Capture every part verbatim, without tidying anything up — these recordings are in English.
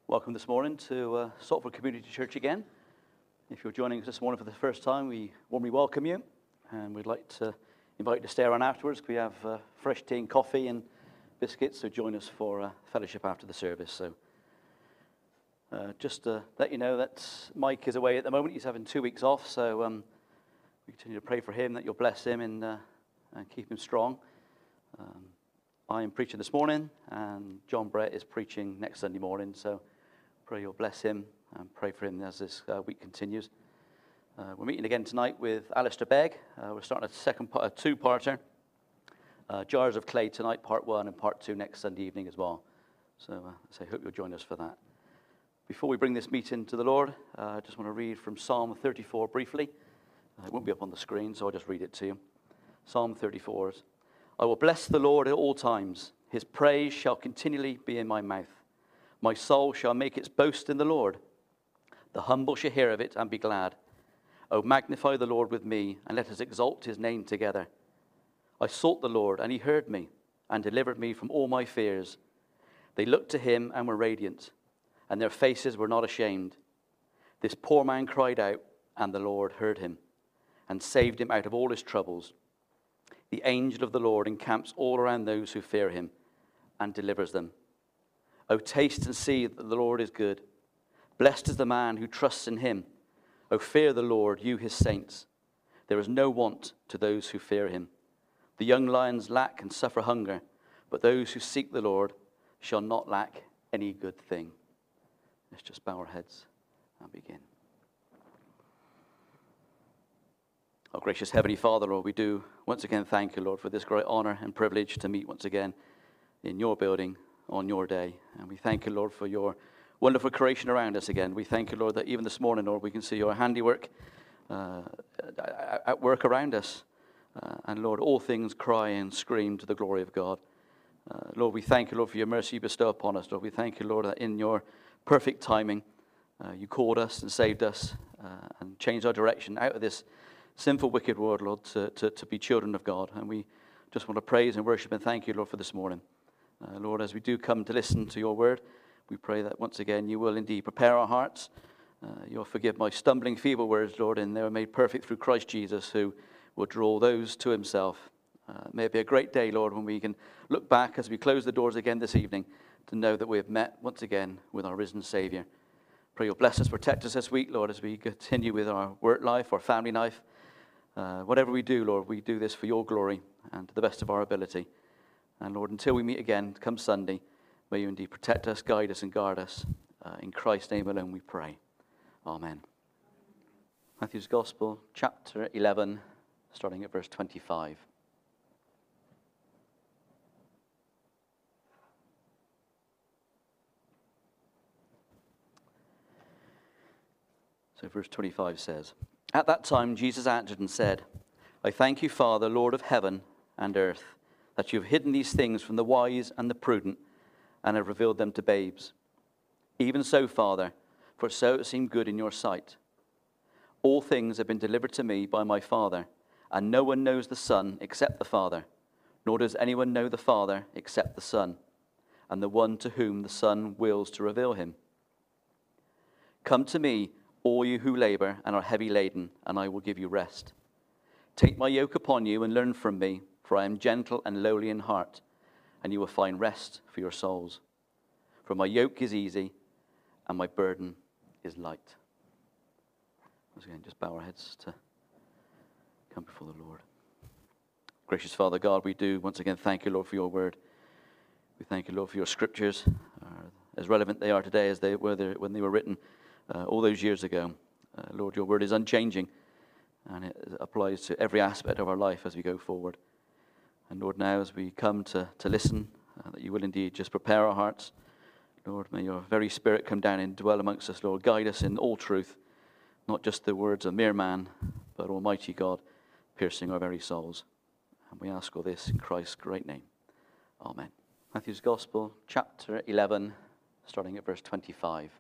Welcome this morning to uh, Salford Community Church again. If you're joining us this morning for the first time, we warmly welcome you, and we'd like to invite you to stay around afterwards. We have uh, fresh tea and coffee and biscuits, so join us for uh, fellowship after the service. So uh, just to let you know that Mike is away at the moment. He's having two weeks off, so um, we continue to pray for him, that you'll bless him and, uh, and keep him strong. Um, I am preaching this morning, and John Brett is preaching next Sunday morning, so pray you'll bless him and pray for him as this uh, week continues. Uh, we're meeting again tonight with Alistair Begg. Uh, we're starting a second part, a two-parter. Uh, Jars of Clay tonight, part one, and part two next Sunday evening as well. So, uh, so I hope you'll join us for that. Before we bring this meeting to the Lord, uh, I just want to read from Psalm thirty-four briefly. Uh, it won't be up on the screen, so I'll just read it to you. Psalm thirty-four. I will bless the Lord at all times. His praise shall continually be in my mouth. My soul shall make its boast in the Lord. The humble shall hear of it and be glad. O magnify the Lord with me, and let us exalt his name together. I sought the Lord, and he heard me, and delivered me from all my fears. They looked to him and were radiant, and their faces were not ashamed. This poor man cried out, and the Lord heard him, and saved him out of all his troubles. The angel of the Lord encamps all around those who fear him, and delivers them. O taste and see that the Lord is good. Blessed is the man who trusts in him. O fear the Lord, you his saints. There is no want to those who fear him. The young lions lack and suffer hunger, but those who seek the Lord shall not lack any good thing. Let's just bow our heads and begin. Our gracious Heavenly Father, Lord, we do once again thank you, Lord, for this great honor and privilege to meet once again in your building on your day. And we thank you, Lord, for your wonderful creation around us again. We thank you, Lord, that even this morning, Lord, we can see your handiwork uh, at work around us. Uh, and, Lord, all things cry and scream to the glory of God. Uh, Lord, we thank you, Lord, for your mercy you bestow upon us. Lord, we thank you, Lord, that in your perfect timing, uh, you called us and saved us uh, and changed our direction out of this sinful, wicked world, Lord, to, to, to be children of God. And we just want to praise and worship and thank you, Lord, for this morning. Uh, Lord, as we do come to listen to your word, we pray that once again you will indeed prepare our hearts. Uh, you'll forgive my stumbling, feeble words, Lord, and they were made perfect through Christ Jesus, who will draw those to himself. Uh, may it be a great day, Lord, when we can look back as we close the doors again this evening to know that we have met once again with our risen Savior. Pray you'll bless us, protect us this week, Lord, as we continue with our work life, our family life. Uh, whatever we do, Lord, we do this for your glory and to the best of our ability. And Lord, until we meet again, come Sunday, may you indeed protect us, guide us, and guard us. Uh, in Christ's name alone we pray. Amen. Matthew's Gospel, chapter eleven, starting at verse twenty-five. So verse twenty-five says, At that time Jesus answered and said, I thank you, Father, Lord of heaven and earth, that you have hidden these things from the wise and the prudent, and have revealed them to babes. Even so, Father, for so it seemed good in your sight. All things have been delivered to me by my Father, and no one knows the Son except the Father, nor does anyone know the Father except the Son, and the one to whom the Son wills to reveal him. Come to me, all you who labor and are heavy laden, and I will give you rest. Take my yoke upon you and learn from me, for I am gentle and lowly in heart, and you will find rest for your souls. For my yoke is easy, and my burden is light. Once again, just bow our heads to come before the Lord. Gracious Father God, we do once again thank you, Lord, for your word. We thank you, Lord, for your scriptures, uh, as relevant they are today as they were there when they were written uh, all those years ago. Uh, Lord, your word is unchanging, and it applies to every aspect of our life as we go forward. And Lord, now as we come to, to listen, uh, that you will indeed just prepare our hearts. Lord, may your very Spirit come down and dwell amongst us, Lord. Guide us in all truth, not just the words of mere man, but Almighty God, piercing our very souls. And we ask all this in Christ's great name. Amen. Matthew's Gospel, chapter eleven, starting at verse twenty-five.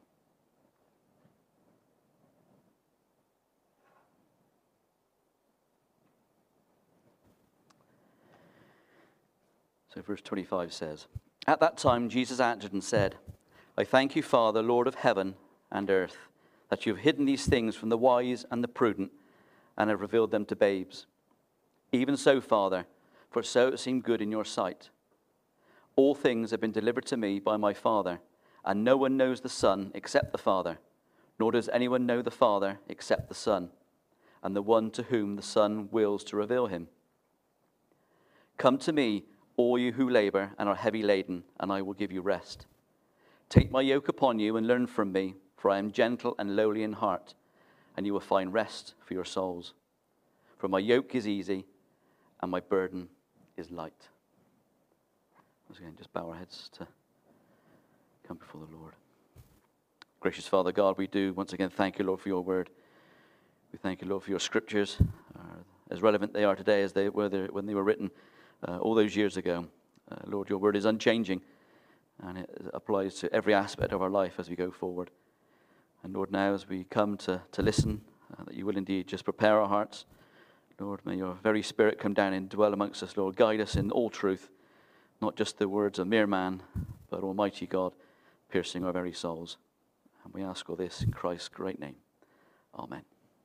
So verse twenty-five says, At that time Jesus answered and said, I thank you, Father, Lord of heaven and earth, that you have hidden these things from the wise and the prudent and have revealed them to babes. Even so, Father, for so it seemed good in your sight. All things have been delivered to me by my Father, and no one knows the Son except the Father, nor does anyone know the Father except the Son, and the one to whom the Son wills to reveal him. Come to me, all you who labor and are heavy laden, and I will give you rest. Take my yoke upon you and learn from me, for I am gentle and lowly in heart, and you will find rest for your souls. For my yoke is easy, and my burden is light. Once again, just bow our heads to come before the Lord. Gracious Father God, we do once again thank you, Lord, for your word. We thank you, Lord, for your scriptures, uh, as relevant they are today as they were there when they were written uh, all those years ago. Uh, Lord, your word is unchanging, and it applies to every aspect of our life as we go forward. And Lord, now as we come to, to listen, uh, that you will indeed just prepare our hearts. Lord, may your very Spirit come down and dwell amongst us, Lord. Guide us in all truth, not just the words of mere man, but Almighty God, piercing our very souls. And we ask all this in Christ's great name. Amen.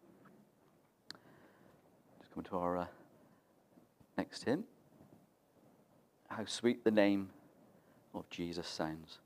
Just come to our uh, next hymn. How sweet the name of Jesus sounds.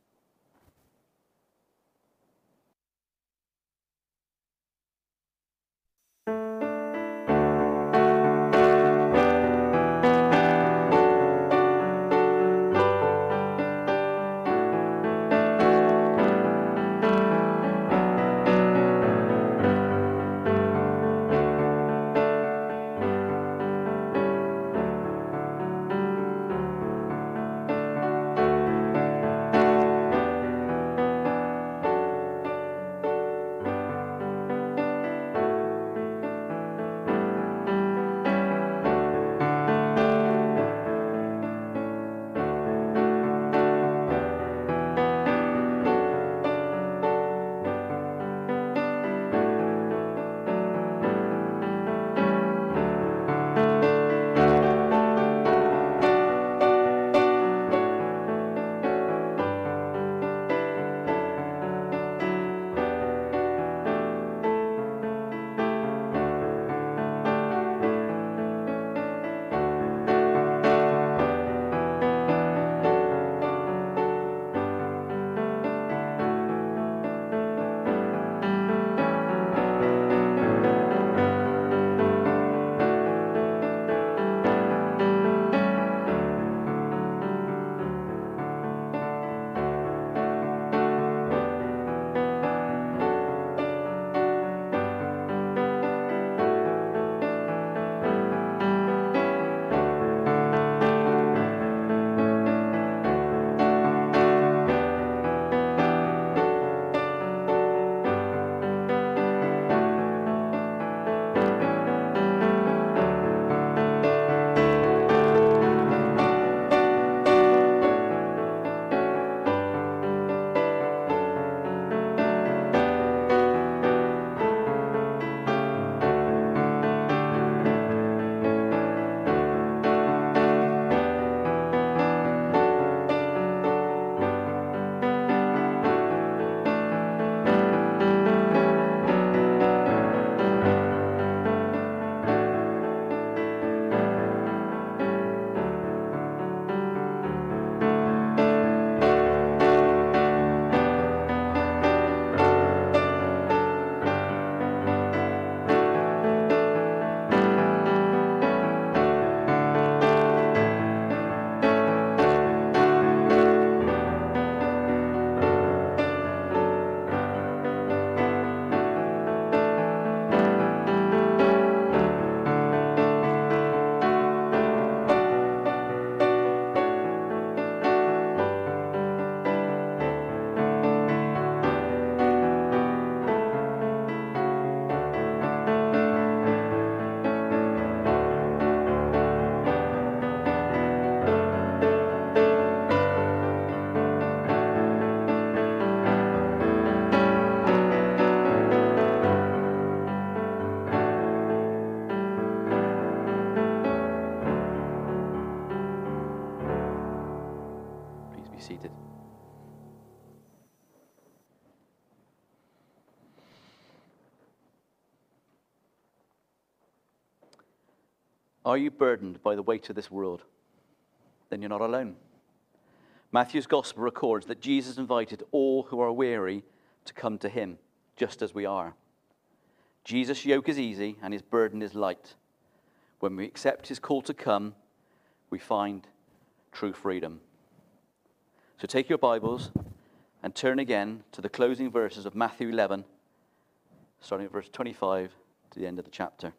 Are you burdened by the weight of this world? Then you're not alone. Matthew's gospel records that Jesus invited all who are weary to come to him, just as we are. Jesus' yoke is easy and his burden is light. When we accept his call to come, we find true freedom. So take your Bibles and turn again to the closing verses of Matthew eleven, starting at verse twenty-five to the end of the chapter.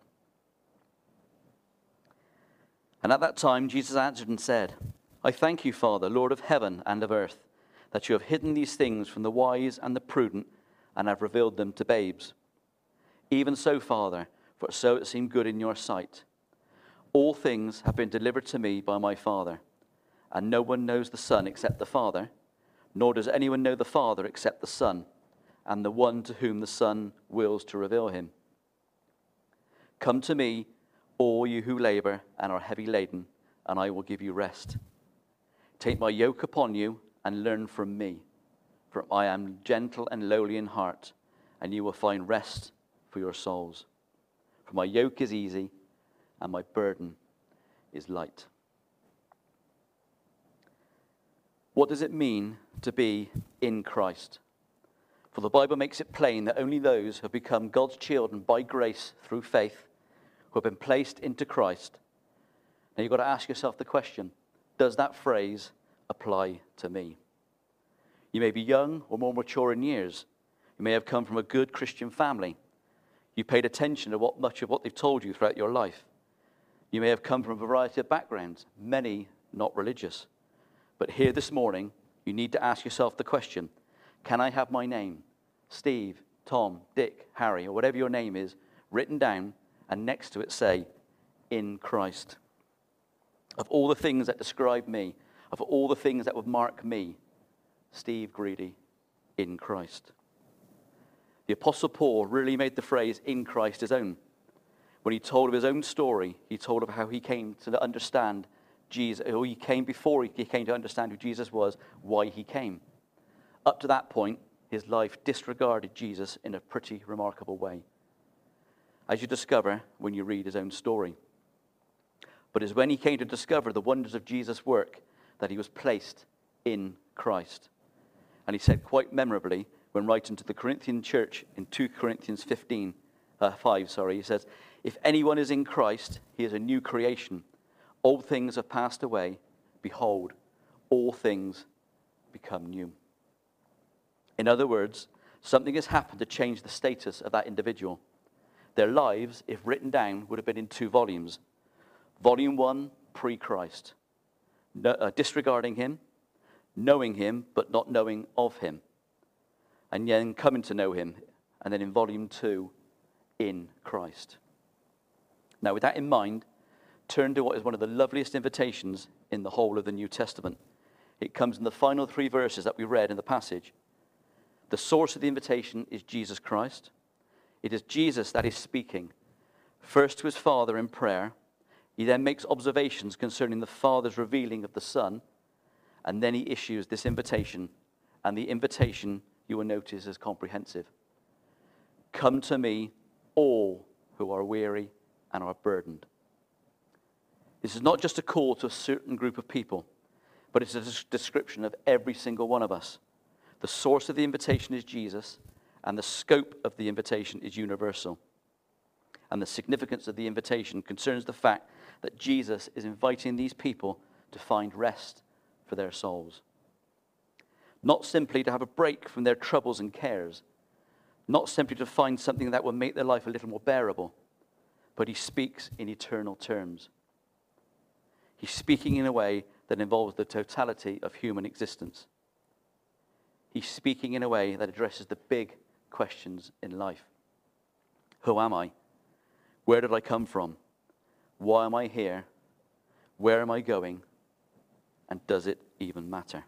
And at that time Jesus answered and said, I thank you, Father, Lord of heaven and of earth, that you have hidden these things from the wise and the prudent and have revealed them to babes. Even so, Father, for so it seemed good in your sight. All things have been delivered to me by my Father, and no one knows the Son except the Father, nor does anyone know the Father except the Son, and the one to whom the Son wills to reveal him. Come to me, all you who labor and are heavy laden, and I will give you rest. Take my yoke upon you and learn from me, for I am gentle and lowly in heart, and you will find rest for your souls. For my yoke is easy and my burden is light. What does it mean to be in Christ? For the Bible makes it plain that only those who have become God's children by grace through faith, who have been placed into Christ. Now you've got to ask yourself the question, does that phrase apply to me? You may be young or more mature in years. You may have come from a good Christian family. You paid attention to what much of what they've told you throughout your life. You may have come from a variety of backgrounds, many not religious. But here this morning, you need to ask yourself the question, can I have my name, Steve, Tom, Dick, Harry, or whatever your name is, written down, and next to it say, in Christ? Of all the things that describe me, of all the things that would mark me, Steve Greedy, in Christ. The Apostle Paul really made the phrase in Christ his own. When he told of his own story, he told of how he came to understand Jesus, or he came before he came to understand who Jesus was, why he came. Up to that point, his life disregarded Jesus in a pretty remarkable way, as you discover when you read his own story. But it's when he came to discover the wonders of Jesus' work that he was placed in Christ. And he said quite memorably, when writing to the Corinthian church in two Corinthians fifteen, uh, five, sorry, he says, if anyone is in Christ, he is a new creation. Old things have passed away. Behold, all things become new. In other words, something has happened to change the status of that individual. Their lives, if written down, would have been in two volumes. Volume one, pre-Christ, no, uh, disregarding him, knowing him, but not knowing of him, and then coming to know him, and then in volume two, in Christ. Now, with that in mind, turn to what is one of the loveliest invitations in the whole of the New Testament. It comes in the final three verses that we read in the passage. The source of the invitation is Jesus Christ. It is Jesus that is speaking, first to his Father in prayer. He then makes observations concerning the Father's revealing of the Son, and then he issues this invitation, and the invitation, you will notice, is comprehensive. Come to me, all who are weary and are burdened. This is not just a call to a certain group of people, but it's a description of every single one of us. The source of the invitation is Jesus, and the scope of the invitation is universal. And the significance of the invitation concerns the fact that Jesus is inviting these people to find rest for their souls. Not simply to have a break from their troubles and cares, not simply to find something that will make their life a little more bearable, but he speaks in eternal terms. He's speaking in a way that involves the totality of human existence. He's speaking in a way that addresses the big questions in life. Who am I? Where did I come from? Why am I here? Where am I going? And does it even matter?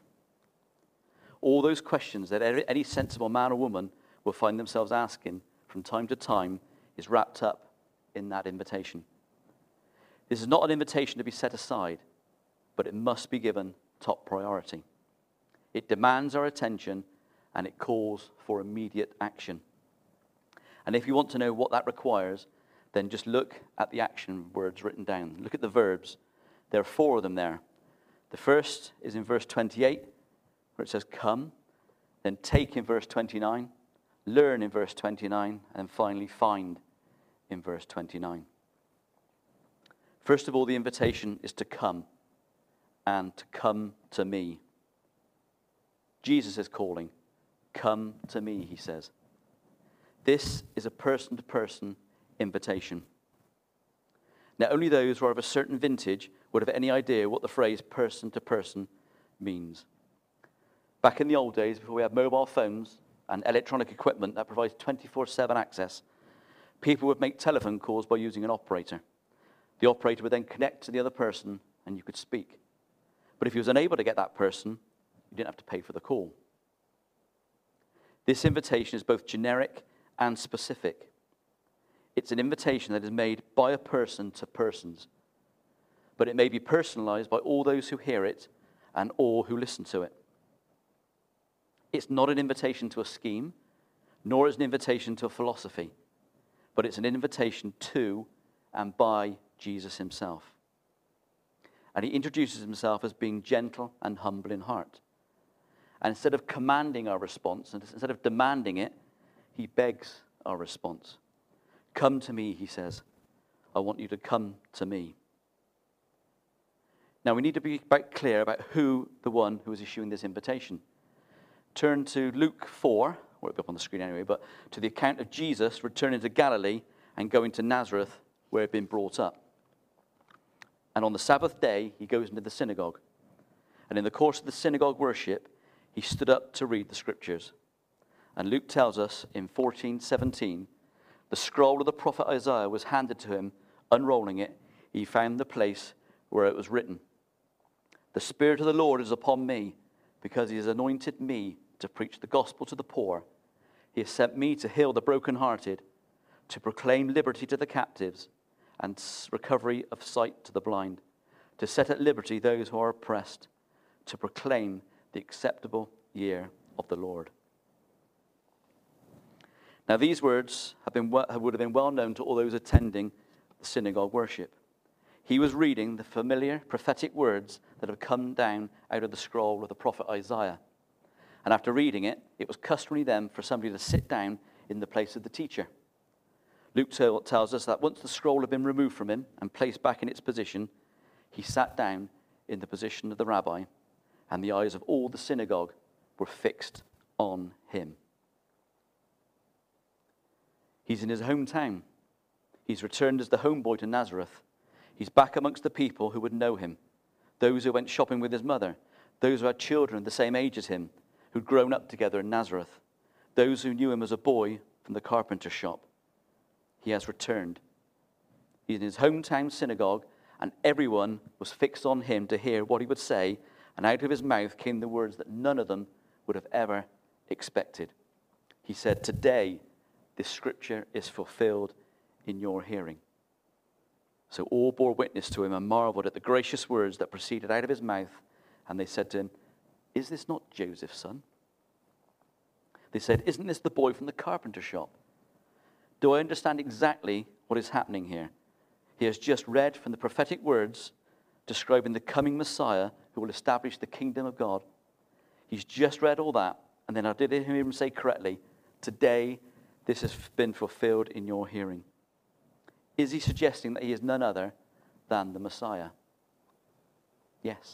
All those questions that any sensible man or woman will find themselves asking from time to time is wrapped up in that invitation. This is not an invitation to be set aside, but it must be given top priority. It demands our attention, and it calls for immediate action. And if you want to know what that requires, then just look at the action words written down. Look at the verbs. There are four of them there. The first is in verse twenty-eight, where it says come, then take in verse twenty-nine, learn in verse twenty-nine, and finally find in verse twenty-nine. First of all, the invitation is to come, and to come to me. Jesus is calling. Come to me, he says. This is a person-to-person invitation. Now, only those who are of a certain vintage would have any idea what the phrase person-to-person means. Back in the old days, before we had mobile phones and electronic equipment that provides twenty-four seven access, people would make telephone calls by using an operator. The operator would then connect to the other person, and you could speak. But if you was unable to get that person, you didn't have to pay for the call. This invitation is both generic and specific. It's an invitation that is made by a person to persons, but it may be personalized by all those who hear it and all who listen to it. It's not an invitation to a scheme, nor is it an invitation to a philosophy, but it's an invitation to and by Jesus himself. And he introduces himself as being gentle and humble in heart. And instead of commanding our response, and instead of demanding it, he begs our response. Come to me, he says. I want you to come to me. Now, we need to be quite clear about who the one who is issuing this invitation. Turn to Luke four, or it'll be up on the screen anyway, but to the account of Jesus returning to Galilee and going to Nazareth, where he'd been brought up. And on the Sabbath day, he goes into the synagogue. And in the course of the synagogue worship, he stood up to read the scriptures. And Luke tells us in fourteen seventeen, the scroll of the prophet Isaiah was handed to him. Unrolling it, he found the place where it was written, "The Spirit of the Lord is upon me, because he has anointed me to preach the gospel to the poor. He has sent me to heal the brokenhearted, to proclaim liberty to the captives, and recovery of sight to the blind, to set at liberty those who are oppressed, to proclaim the acceptable year of the Lord." Now, these words have been, would have been well known to all those attending the synagogue worship. He was reading the familiar prophetic words that have come down out of the scroll of the prophet Isaiah. And after reading it, it was customary then for somebody to sit down in the place of the teacher. Luke tells us that once the scroll had been removed from him and placed back in its position, he sat down in the position of the rabbi, and the eyes of all the synagogue were fixed on him. He's in his hometown. He's returned as the homeboy to Nazareth. He's back amongst the people who would know him, those who went shopping with his mother, those who had children the same age as him, who'd grown up together in Nazareth, those who knew him as a boy from the carpenter shop. He has returned. He's in his hometown synagogue, and everyone was fixed on him to hear what he would say, and out of his mouth came the words that none of them would have ever expected. He said, "Today, this scripture is fulfilled in your hearing." So all bore witness to him and marveled at the gracious words that proceeded out of his mouth. And they said to him, "Is this not Joseph's son?" They said, "Isn't this the boy from the carpenter shop?" Do I understand exactly what is happening here? He has just read from the prophetic words describing the coming Messiah who will establish the kingdom of God. He's just read all that, and then I did hear him say correctly, "Today, this has been fulfilled in your hearing." Is he suggesting that he is none other than the Messiah? Yes.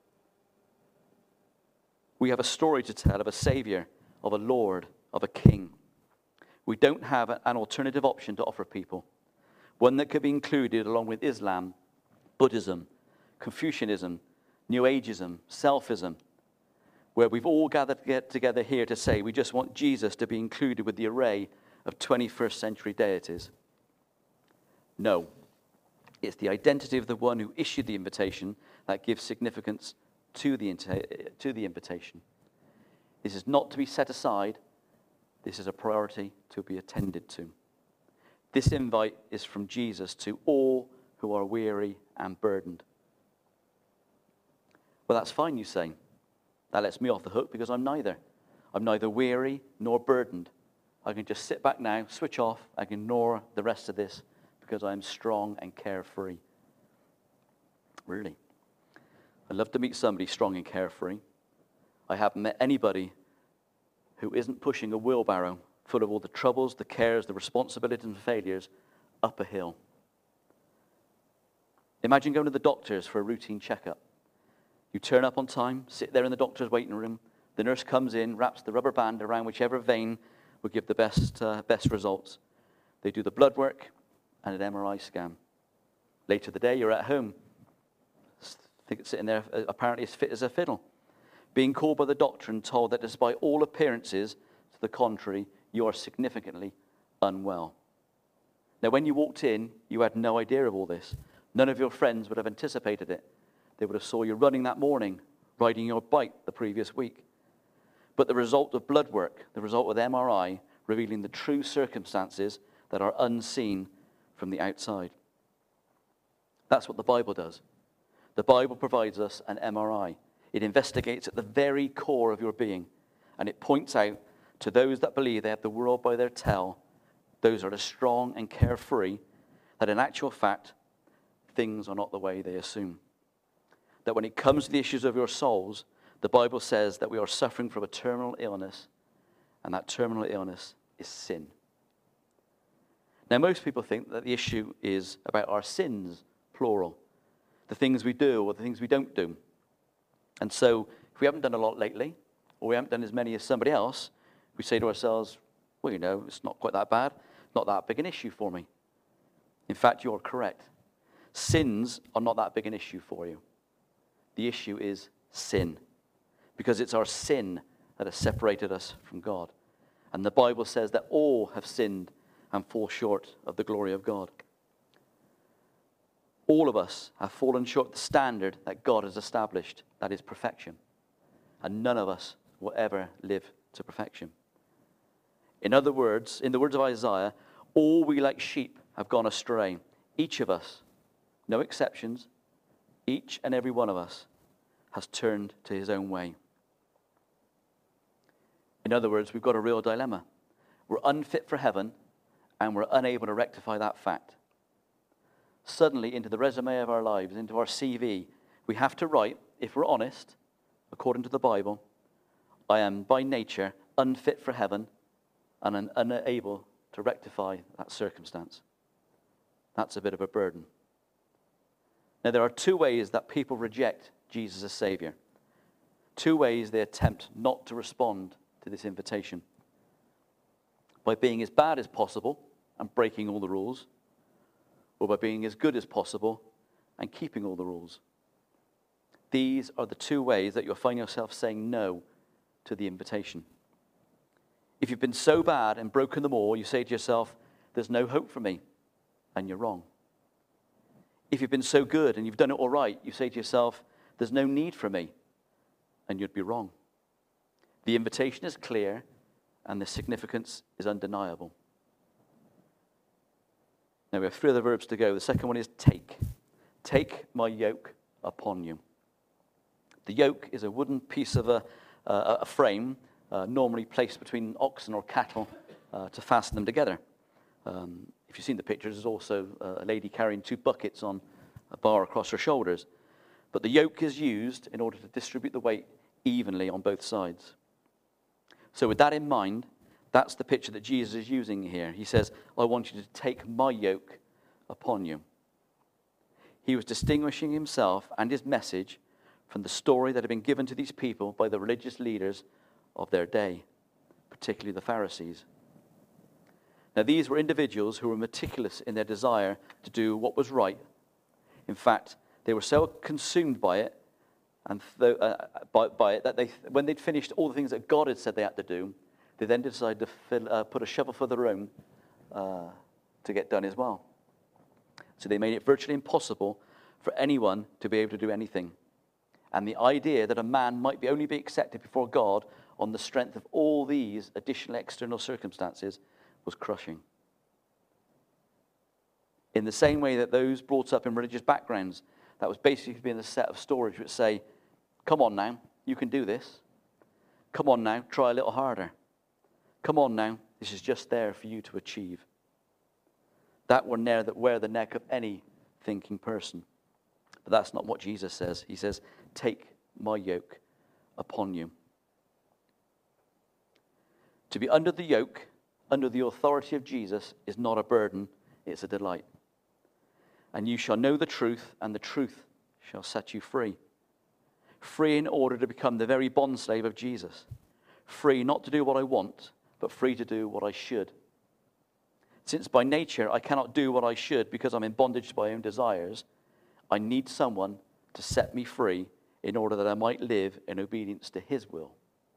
We have a story to tell of a Savior, of a Lord, of a King. We don't have an alternative option to offer people, one that could be included along with Islam, Buddhism, Confucianism, New Ageism, Selfism, where we've all gathered to get together here to say we just want Jesus to be included with the array of twenty-first century deities. No, it's the identity of the one who issued the invitation that gives significance to the, to the invitation. This is not to be set aside. This is a priority to be attended to. This invite is from Jesus to all who are weary and burdened. Well, that's fine, you say. That lets me off the hook because I'm neither. I'm neither weary nor burdened. I can just sit back now, switch off, I can ignore the rest of this because because I am strong and carefree. Really. I'd love to meet somebody strong and carefree. I haven't met anybody who isn't pushing a wheelbarrow full of all the troubles, the cares, the responsibilities and failures up a hill. Imagine going to the doctors for a routine checkup. You turn up on time, sit there in the doctor's waiting room. The nurse comes in, wraps the rubber band around whichever vein will give the best, uh, best results. They do the blood work and an M R I scan. Later the day, you're at home. Sitting there, apparently as fit as a fiddle. Being called by the doctor and told that despite all appearances to the contrary, you are significantly unwell. Now, when you walked in, you had no idea of all this. None of your friends would have anticipated it. They would have saw you running that morning, riding your bike the previous week. But the result of blood work, the result of M R I, revealing the true circumstances that are unseen from the outside. That's what the Bible does. The Bible provides us an M R I. It investigates at the very core of your being, and it points out to those that believe they have the world by their tail, those that are strong and carefree, that in actual fact, things are not the way they assume. That when it comes to the issues of your souls, the Bible says that we are suffering from a terminal illness, and that terminal illness is sin. Now, most people think that the issue is about our sins, plural, the things we do or the things we don't do. And so, if we haven't done a lot lately, or we haven't done as many as somebody else, we say to ourselves, well, you know, it's not quite that bad, not that big an issue for me. In fact, you're correct. Sins are not that big an issue for you. The issue is sin, because it's our sin that has separated us from God. And the Bible says that all have sinned and fall short of the glory of God. All of us have fallen short of the standard that God has established, that is perfection. And none of us will ever live to perfection. In other words, in the words of Isaiah, all we like sheep have gone astray. Each of us, no exceptions, each and every one of us has turned to his own way. In other words, we've got a real dilemma. We're unfit for heaven, and we're unable to rectify that fact. Suddenly, into the resume of our lives, into our C V, we have to write, if we're honest, according to the Bible, I am by nature unfit for heaven and I'm unable to rectify that circumstance. That's a bit of a burden. Now, there are two ways that people reject Jesus as Savior. Two ways they attempt not to respond to this invitation. By being as bad as possible and breaking all the rules, or by being as good as possible and keeping all the rules. These are the two ways that you'll find yourself saying no to the invitation. If you've been so bad and broken them all, you say to yourself, there's no hope for me, and you're wrong. If you've been so good and you've done it all right, you say to yourself, there's no need for me, and you'd be wrong. The invitation is clear, and the significance is undeniable. Now, we have three other verbs to go. The second one is take. Take my yoke upon you. The yoke is a wooden piece of a, uh, a frame, uh, normally placed between oxen or cattle uh, to fasten them together. Um, if you've seen the pictures, there's also uh, a lady carrying two buckets on a bar across her shoulders. But the yoke is used in order to distribute the weight evenly on both sides. So with that in mind, that's the picture that Jesus is using here. He says, I want you to take my yoke upon you. He was distinguishing himself and his message from the story that had been given to these people by the religious leaders of their day, particularly the Pharisees. Now, these were individuals who were meticulous in their desire to do what was right. In fact, they were so consumed by it, and th- uh, by, by it that they, when they'd finished all the things that God had said they had to do, they then decided to fill, uh, put a shovel for their own uh, to get done as well. So they made it virtually impossible for anyone to be able to do anything. And the idea that a man might be only be accepted before God on the strength of all these additional external circumstances was crushing. In the same way that those brought up in religious backgrounds, that was basically being a set of stories which say, come on now, you can do this. Come on now, try a little harder. Come on now, this is just there for you to achieve. That will near that wear the neck of any thinking person. But that's not what Jesus says. He says, take my yoke upon you. To be under the yoke, under the authority of Jesus, is not a burden, it's a delight. And you shall know the truth, and the truth shall set you free. Free in order to become the very bondslave of Jesus. Free not to do what I want, but free to do what I should. Since by nature I cannot do what I should because I'm in bondage to my own desires, I need someone to set me free in order that I might live in obedience to his will.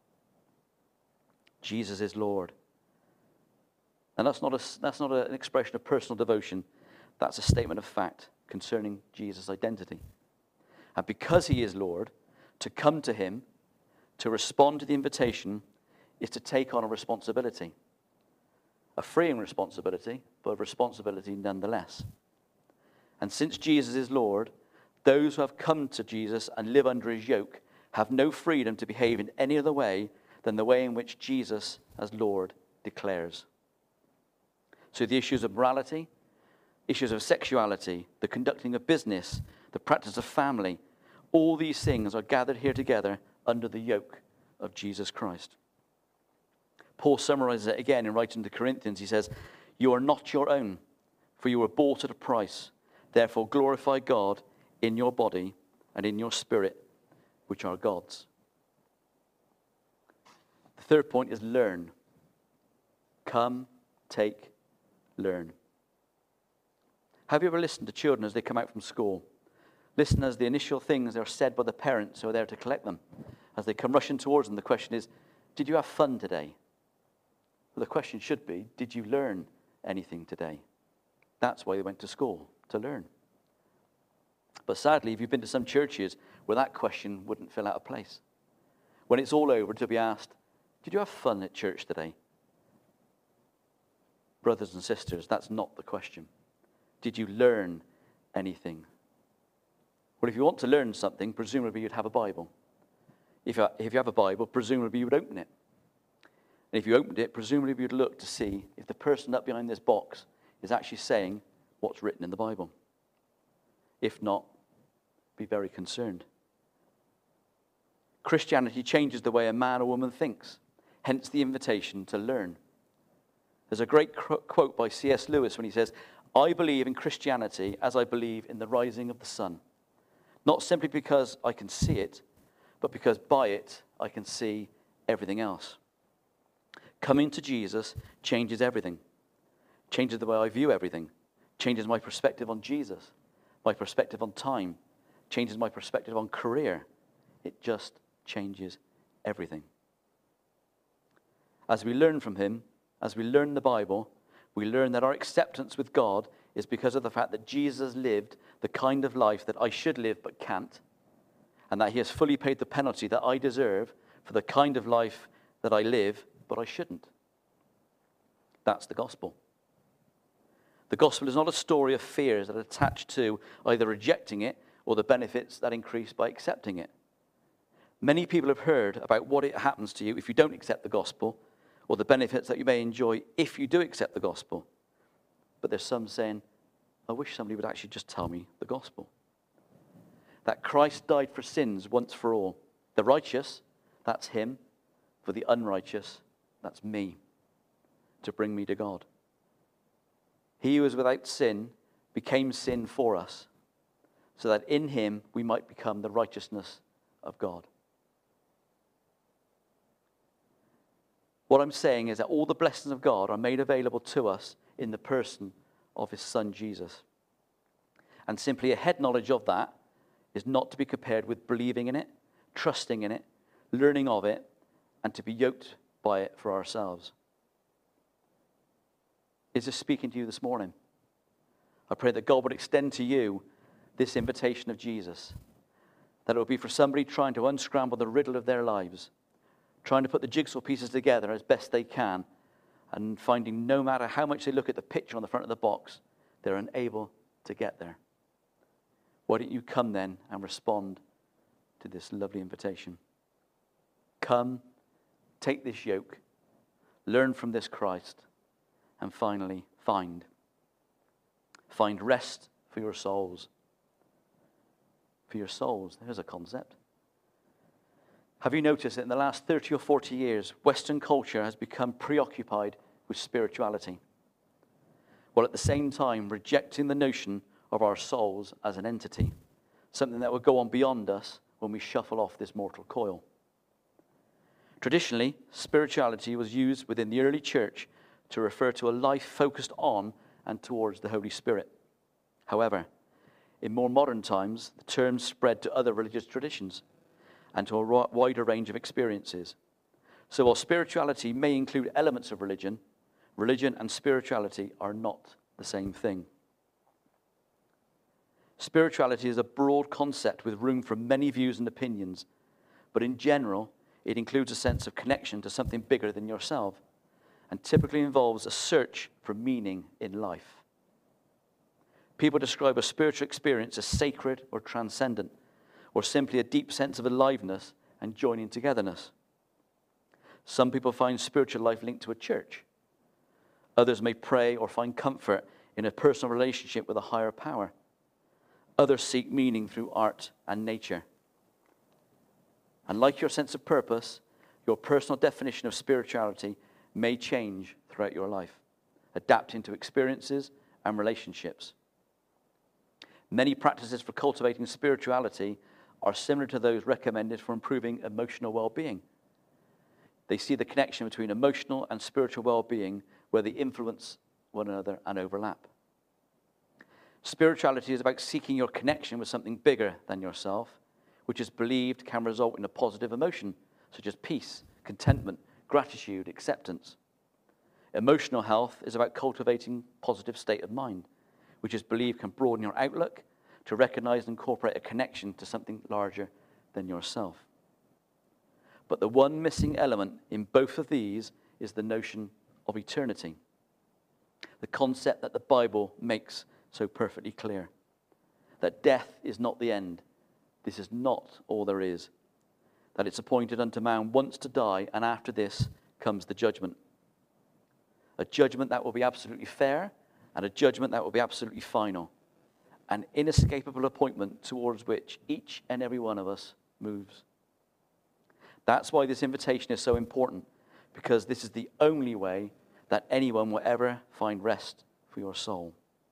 Jesus is Lord. And that's not, a, that's not an expression of personal devotion. That's a statement of fact concerning Jesus' identity. And because he is Lord, to come to him, to respond to the invitation, is to take on a responsibility. A freeing responsibility, but a responsibility nonetheless. And since Jesus is Lord, those who have come to Jesus and live under his yoke have no freedom to behave in any other way than the way in which Jesus, as Lord, declares. So the issues of morality, issues of sexuality, the conducting of business, the practice of family, all these things are gathered here together under the yoke of Jesus Christ. Paul summarizes it again in writing to Corinthians. He says, you are not your own, for you were bought at a price. Therefore glorify God in your body and in your spirit, which are God's. The third point is learn. Come, take, learn. Have you ever listened to children as they come out from school? Listen as the initial things are said by the parents who are there to collect them. As they come rushing towards them, the question is, did you have fun today? Well, the question should be, did you learn anything today? That's why they went to school, to learn. But sadly, if you've been to some churches where that question wouldn't fill out a place, when it's all over, to be asked, did you have fun at church today? Brothers and sisters, that's not the question. Did you learn anything? Well, if you want to learn something, presumably you'd have a Bible. If you, if you have a Bible, presumably you would open it. And if you opened it, presumably you'd look to see if the person up behind this box is actually saying what's written in the Bible. If not, be very concerned. Christianity changes the way a man or woman thinks, hence the invitation to learn. There's a great quote by C S Lewis when he says, I believe in Christianity as I believe in the rising of the sun. Not simply because I can see it, but because by it I can see everything else. Coming to Jesus changes everything. Changes the way I view everything. Changes my perspective on Jesus. My perspective on time. Changes my perspective on career. It just changes everything. As we learn from him, as we learn the Bible, we learn that our acceptance with God is because of the fact that Jesus lived the kind of life that I should live but can't, and that he has fully paid the penalty that I deserve for the kind of life that I live but I shouldn't. That's the gospel. The gospel is not a story of fears that are attached to either rejecting it or the benefits that increase by accepting it. Many people have heard about what it happens to you if you don't accept the gospel, or the benefits that you may enjoy if you do accept the gospel. But there's some saying, I wish somebody would actually just tell me the gospel. That Christ died for sins once for all. The righteous, that's him. For the unrighteous, that's me. To bring me to God. He who is without sin became sin for us, so that in him we might become the righteousness of God. What I'm saying is that all the blessings of God are made available to us in the person of his son Jesus. And simply a head knowledge of that is not to be compared with believing in it, trusting in it, learning of it, and to be yoked by it for ourselves. Is this speaking to you this morning? I pray that God would extend to you this invitation of Jesus. That it will be for somebody trying to unscramble the riddle of their lives, trying to put the jigsaw pieces together as best they can, and finding no matter how much they look at the picture on the front of the box, they're unable to get there. Why don't you come then and respond to this lovely invitation? Come, take this yoke, learn from this Christ, and finally find. find rest for your souls. For your souls, there's a concept. Have you noticed that in the last thirty or forty years, Western culture has become preoccupied with spirituality, while at the same time rejecting the notion of our souls as an entity, something that will go on beyond us when we shuffle off this mortal coil. Traditionally, spirituality was used within the early church to refer to a life focused on and towards the Holy Spirit. However, in more modern times, the term spread to other religious traditions and to a wider range of experiences. So while spirituality may include elements of religion, religion and spirituality are not the same thing. Spirituality is a broad concept with room for many views and opinions, but in general, it includes a sense of connection to something bigger than yourself, and typically involves a search for meaning in life. People describe a spiritual experience as sacred or transcendent, or simply a deep sense of aliveness and joining togetherness. Some people find spiritual life linked to a church. Others may pray or find comfort in a personal relationship with a higher power. Others seek meaning through art and nature. And like your sense of purpose, your personal definition of spirituality may change throughout your life, adapting to experiences and relationships. Many practices for cultivating spirituality are similar to those recommended for improving emotional well-being. They see the connection between emotional and spiritual well-being, where they influence one another and overlap. Spirituality is about seeking your connection with something bigger than yourself, which is believed can result in a positive emotion, such as peace, contentment, gratitude, acceptance. Emotional health is about cultivating a positive state of mind, which is believed can broaden your outlook to recognize and incorporate a connection to something larger than yourself. But the one missing element in both of these is the notion of eternity, the concept that the Bible makes so perfectly clear, that death is not the end. This is not all there is, that it's appointed unto man once to die, and after this comes the judgment. A judgment that will be absolutely fair, and a judgment that will be absolutely final, an inescapable appointment towards which each and every one of us moves. That's why this invitation is so important, because this is the only way that anyone will ever find rest for your soul.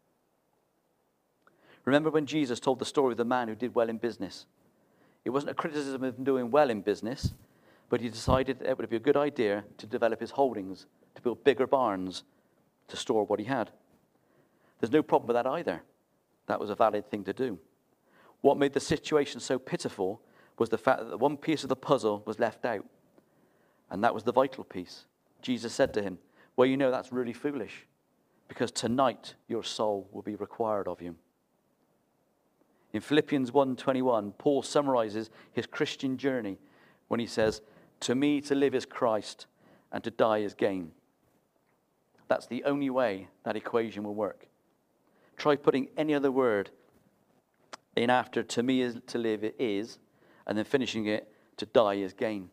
Remember when Jesus told the story of the man who did well in business? It wasn't a criticism of him doing well in business, but he decided that it would be a good idea to develop his holdings, to build bigger barns, to store what he had. There's no problem with that either. That was a valid thing to do. What made the situation so pitiful was the fact that the one piece of the puzzle was left out, and that was the vital piece. Jesus said to him, well, you know, that's really foolish, because tonight your soul will be required of you. In Philippians one twenty-one, Paul summarizes his Christian journey when he says, to me to live is Christ, and to die is gain. That's the only way that equation will work. Try putting any other word in after to me is to live it is, and then finishing it to die is gain.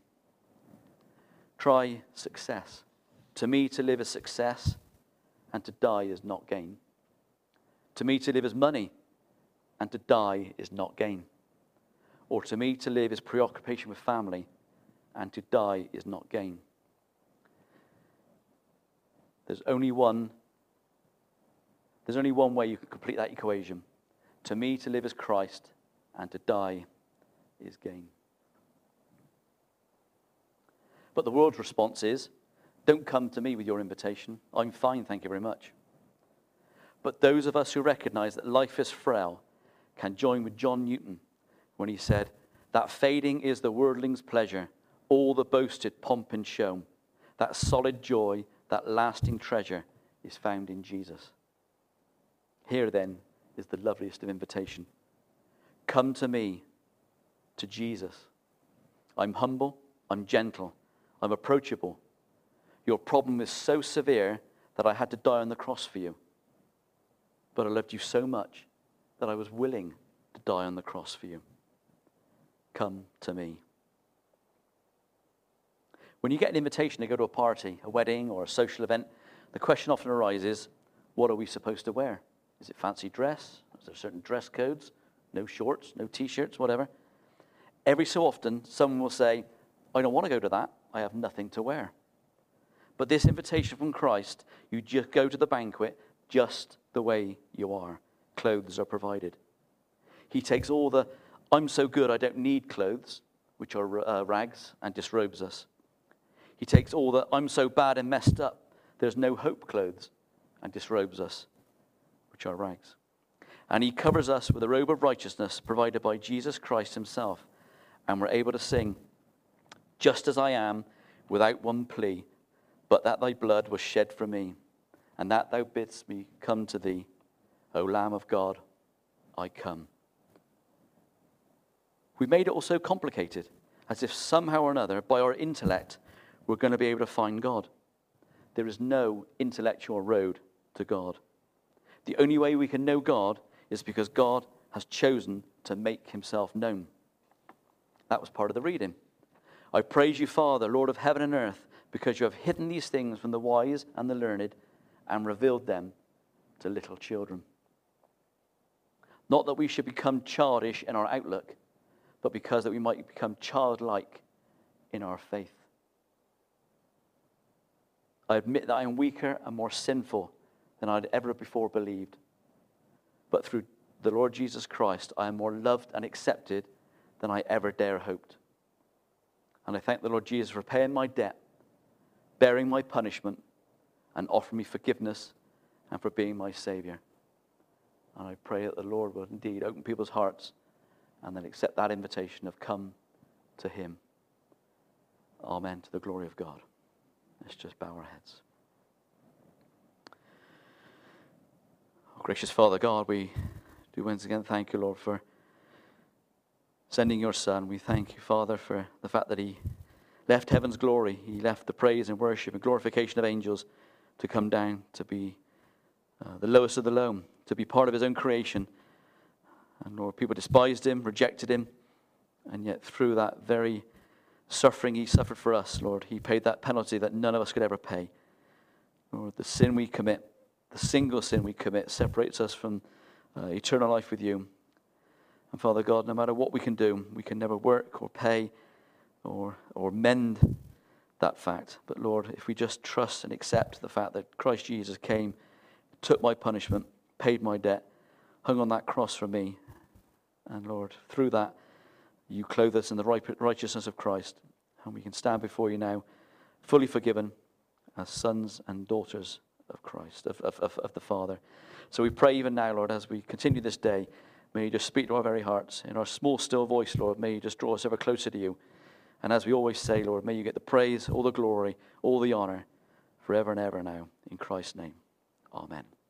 Try success. To me to live is success, and to die is not gain. To me to live is money, and to die is not gain. Or to me to live is preoccupation with family, and to die is not gain. There's only one, there's only one way you can complete that equation. To me to live is Christ, and to die is gain. But the world's response is, don't come to me with your invitation. I'm fine, thank you very much. But those of us who recognize that life is frail can join with John Newton when he said, that fading is the worldling's pleasure, all the boasted pomp and show. That solid joy, that lasting treasure is found in Jesus. Here then is the loveliest of invitation. Come to me, to Jesus. I'm humble, I'm gentle, I'm approachable. Your problem is so severe that I had to die on the cross for you. But I loved you so much that I was willing to die on the cross for you. Come to me. When you get an invitation to go to a party, a wedding, or a social event, the question often arises, what are we supposed to wear? Is it fancy dress? Is there certain dress codes? No shorts, no t-shirts, whatever. Every so often, someone will say, I don't want to go to that. I have nothing to wear. But this invitation from Christ, you just go to the banquet just the way you are. Clothes are provided. He takes all the, I'm so good I don't need clothes, which are uh, rags, and disrobes us. He takes all the, I'm so bad and messed up, there's no hope clothes, and disrobes us, which are rags. And he covers us with a robe of righteousness provided by Jesus Christ himself. And we're able to sing, just as I am, without one plea, but that thy blood was shed for me, and that thou bidst me come to thee, O Lamb of God, I come. We made it all so complicated, as if somehow or another, by our intellect, we're going to be able to find God. There is no intellectual road to God. The only way we can know God is because God has chosen to make himself known. That was part of the reading. I praise you, Father, Lord of heaven and earth, because you have hidden these things from the wise and the learned and revealed them to little children. Not that we should become childish in our outlook, but because that we might become childlike in our faith. I admit that I am weaker and more sinful than I'd ever before believed. But through the Lord Jesus Christ, I am more loved and accepted than I ever dare hoped. And I thank the Lord Jesus for paying my debt, bearing my punishment, and offering me forgiveness, and for being my Savior. And I pray that the Lord will indeed open people's hearts and then accept that invitation of come to him. Amen, to the glory of God. Let's just bow our heads. Oh, gracious Father God, we do once again thank you, Lord, for sending your Son. We thank you, Father, for the fact that he left heaven's glory. He left the praise and worship and glorification of angels to come down to be uh, the lowest of the low, to be part of his own creation. And Lord, people despised him, rejected him, and yet through that very suffering he suffered for us, Lord, he paid that penalty that none of us could ever pay. Lord, the sin we commit, the single sin we commit, separates us from uh, eternal life with you. And Father God, no matter what we can do, we can never work or pay or or mend that fact. But Lord, if we just trust and accept the fact that Christ Jesus came, took my punishment, paid my debt, hung on that cross for me, and Lord, through that, you clothe us in the righteousness of Christ, and we can stand before you now, fully forgiven as sons and daughters of Christ, of, of, of, of the Father. So we pray even now, Lord, as we continue this day, may you just speak to our very hearts. In our small, still voice, Lord, may you just draw us ever closer to you. And as we always say, Lord, may you get the praise, all the glory, all the honor, forever and ever now. In Christ's name, amen.